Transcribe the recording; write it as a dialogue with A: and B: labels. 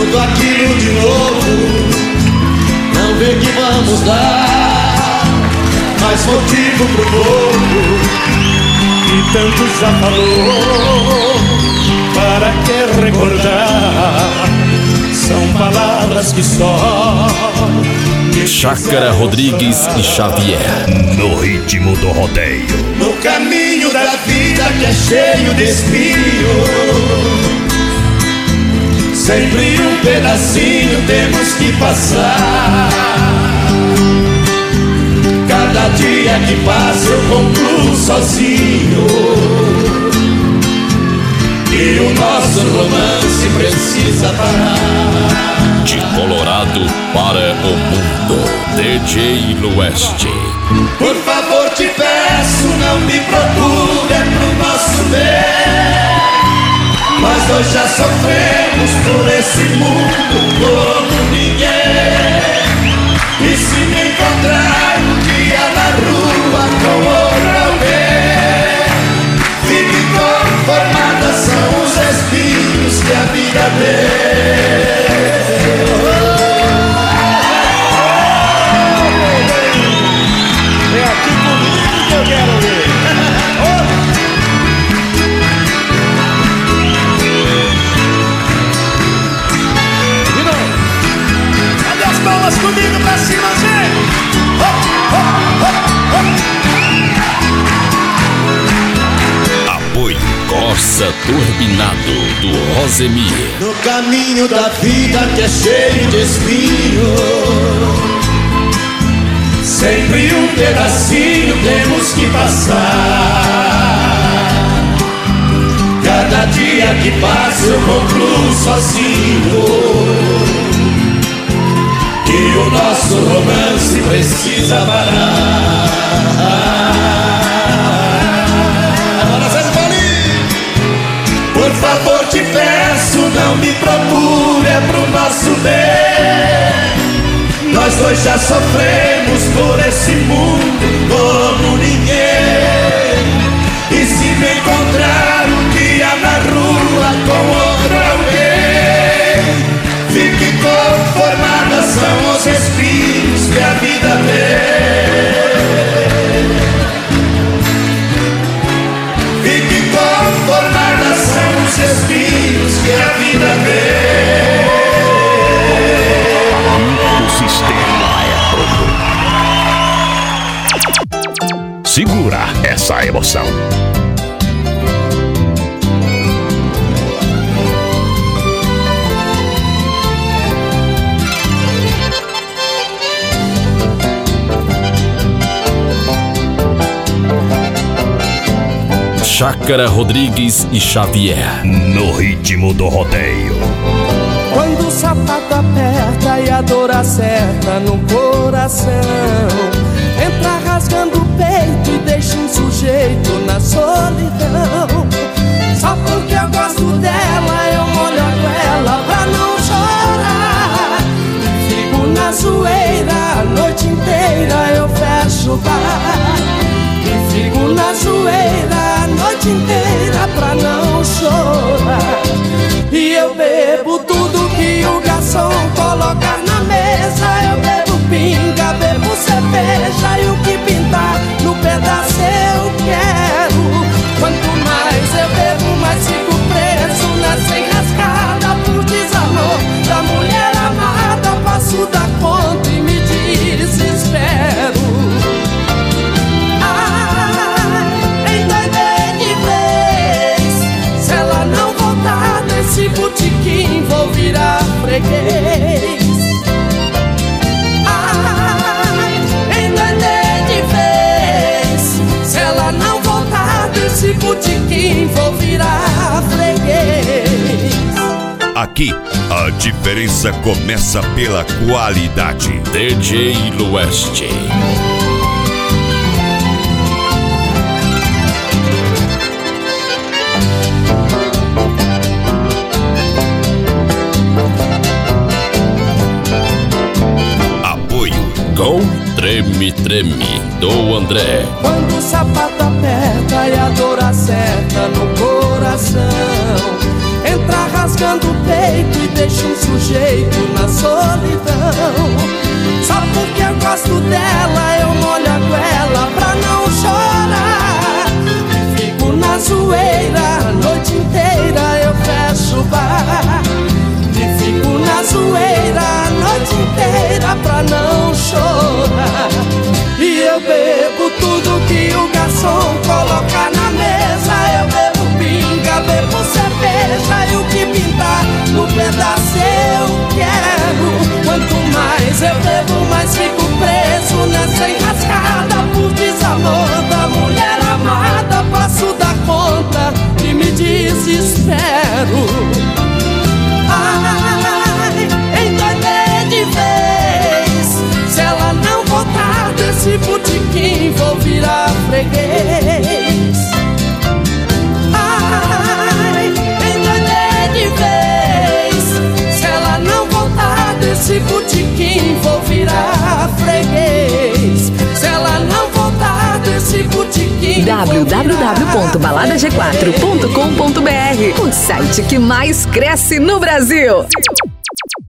A: tudo aquilo de novo. Não vê que vamos dar mais motivo pro povo que tanto já falou. Para que recordar? São palavras que só
B: Chácara Rodrigues e Xavier,
C: no ritmo do rodeio.
A: No caminho da vida que é cheio de espinho, sempre um pedacinho temos que passar. Cada dia que passa eu concluo sozinho, e o nosso romance precisa parar.
B: De Colorado para o mundo, DJ Lueste.
A: Por favor te peço, não me procure, é pro nosso bem. Nós dois já sofremos por esse mundo como ninguém. E se me encontrar um dia na rua com outro alguém, fique conformada, são os espinhos que a vida tem.
D: É aqui comigo que eu quero ver. De novo. Cadê as palmas comigo pra cima, gente?
B: Apoio Corsa Turbinado do Rosemir.
A: No caminho da vida que é cheio de espinho, sempre um pedacinho temos que passar. Cada dia que passa eu concluo sozinho, e o nosso romance precisa parar. Por favor te peço, não me procure, é pro nosso bem. Nós dois já sofremos por esse mundo como ninguém. E se me encontrar um dia na rua com outro alguém, fique conformada, são os espinhos que a vida tem. Fique conformada, são os espinhos que a vida tem.
C: O sistema é pronto. Segura essa emoção.
B: Chácara Rodrigues e Xavier,
C: no ritmo do rodeio.
E: Quando o sapato aperta e a dor acerta no coração, entra rasgando o peito e deixa um sujeito na solidão. Só porque eu gosto dela eu molho a goela pra não chorar. Fico na zoeira a noite inteira, eu fecho o bar. E fico na zoeira a noite inteira pra não chorar. E eu bebo tudo que o garçom colocar na mesa. Eu bebo pinga, bebo cerveja, e o que pintar no pedaço eu quero. Quanto mais eu bebo, mais fico preso nessa enrascada por desamor da mulher amada. Passo da conta e me desespero. Esse botequim vou virar freguês. Endoidei de vez. Se ela não voltar desse botequim vou virar freguês.
C: Aqui, a diferença começa pela qualidade.
B: DJ Lueste. Com Treme Treme, do André.
E: Quando o sapato aperta e a dor acerta no coração, entra rasgando o peito e deixa um sujeito na solidão. Só porque eu gosto dela, eu molho a goela pra não chorar. Fico na zoeira a noite inteira, eu fecho o bar. E fico na zoeira a noite inteira pra não chorar. E eu bebo tudo que o garçom coloca na mesa. Eu bebo pinga, bebo cerveja, e o que pintar no pedaço eu quero. Quanto mais eu bebo, mais fico preso nessa enrascada. Por desamor da mulher amada, passo da conta e me desespero. Ai, endoidei de vez. Se ela não voltar desse botequim, vou virar freguês. Ai, endoidei de vez. Se ela não voltar desse botequim, vou virar freguês. Se ela não voltar desse botequim,
F: www.baladag4.com.br, o site que mais cresce no Brasil.